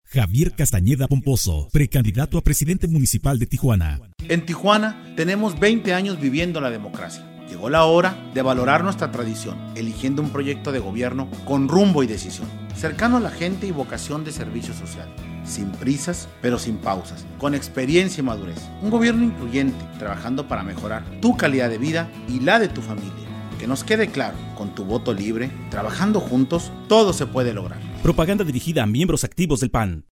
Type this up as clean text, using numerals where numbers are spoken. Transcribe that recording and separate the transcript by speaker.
Speaker 1: Javier Castañeda Pomposo, precandidato a presidente municipal de Tijuana.
Speaker 2: En Tijuana tenemos 20 años viviendo la democracia. Llegó la hora de valorar nuestra tradición, eligiendo un proyecto de gobierno con rumbo y decisión, cercano a la gente y vocación de servicio social, sin prisas, pero sin pausas, con experiencia y madurez. Un gobierno incluyente, trabajando para mejorar tu calidad de vida y la de tu familia. Que nos quede claro, con tu voto libre, trabajando juntos, todo se puede lograr.
Speaker 1: Propaganda dirigida a miembros activos del PAN.